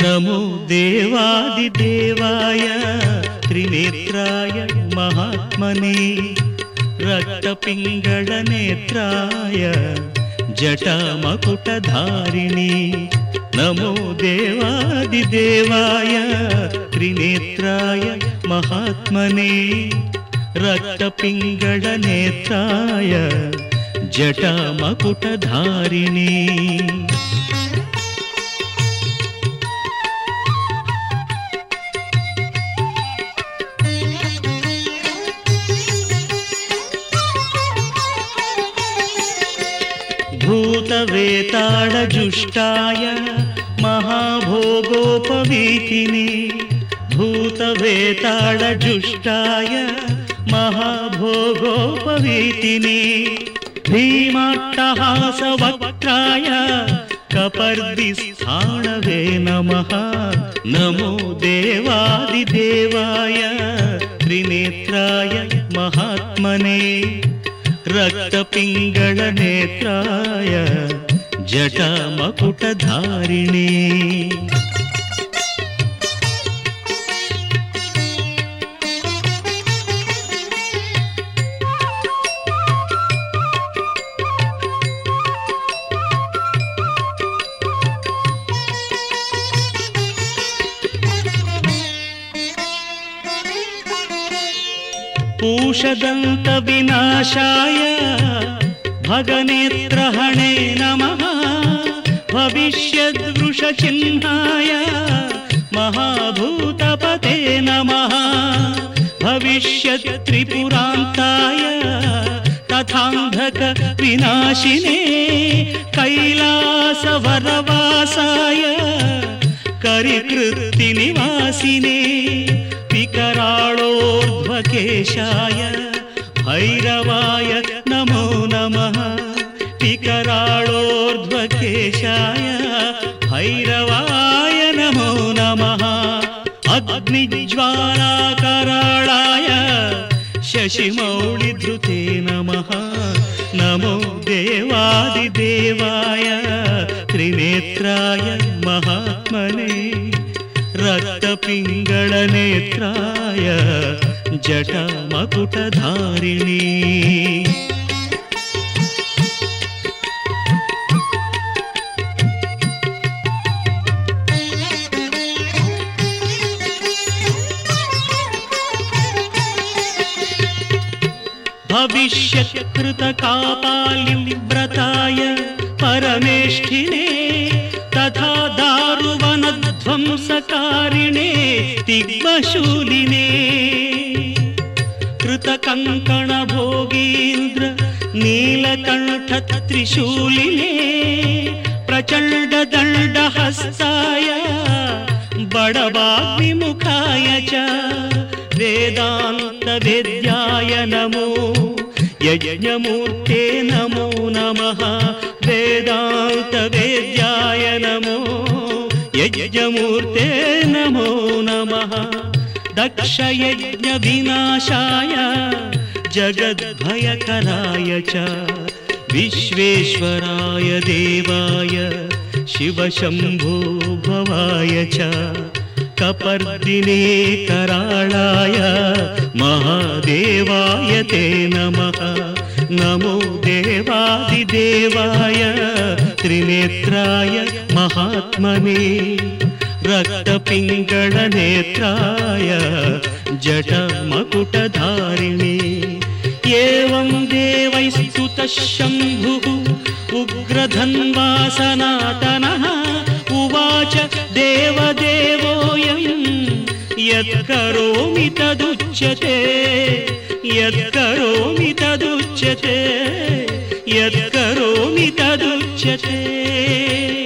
नमो देवादिदेवाय त्रिनेत्राय महात्मने रक्तपिङ्गळनेत्राय जटामकुटधारिणे नमो देवादिदेवाय त्रिनेत्राय महात्मने रक्तपिङ्गळनेत्राय जटामकुटधारिणे भूतवेताळजुष्टाय महाभोगोपवीतिने भूतवेताळजुष्टाय महाभोगोपवीतिने भीमाट्टहासवक्त्राय कपर्दिस्थाणवे नमः नमो देवादिदेवाय त्रिनेत्राय महात्मने रक्तपिङ्गळनेत्राय जटामकुटधारिणे पूषदन्तविनाशाय भगनेत्रहणे नमः भविष्यद्वृषचिह्नाय महाभूतपते नमः भविष्यत्त्रिपुरान्ताय तथान्धकविनाशिने कैलासवरवासाय करिकृत्तिनिवासिने विकराळोर्ध्वकेशाय भैरवाय नमो नमः विकराळोर्ध्वकेशाय भैरवाय नमो नमः अग्निज्वालाकराळाय शशिमौळिधृते नमः नमो देवादिदेवाय त्रिनेत्राय महात्मने रक्तपिङ्गळनेत्राय जटामकुटधारिणे भविष्यत्कृतकापालिव्रताय परमेष्ठिने तथा दारुवनध्वंसकारिणे तिग्मशूलिने कृतकङ्कणभोगीन्द्र नीलकण्ठत्रिशूलिने प्रचण्डदण्डहस्ताय बडवाग्निमुखाय च वेदान्तवेद्याय नमो यज्ञमूर्ते नमो नमः वेदान्तवेद्याय नमो यज्ञमूर्ते नमो नमः दक्षयज्ञविनाशाय जगद्भयकराय च विश्वेश्वराय देवाय शिवशम्भो भवाय च कपर्दिने कराळाय महादेवाय ते नमः नमो देवादिदेवाय त्रिनेत्राय महात्मने रक्तपिङ्गळनेत्राय जटामकुटधारिणे एवं देवैस्तुतः शम्भुः उग्रधन्वा सनातनः उवाच देवदेवोऽयं यत्करोमि तदुच्यते यत्करोमि तदुच्यते यत्करोमि तदुच्यते।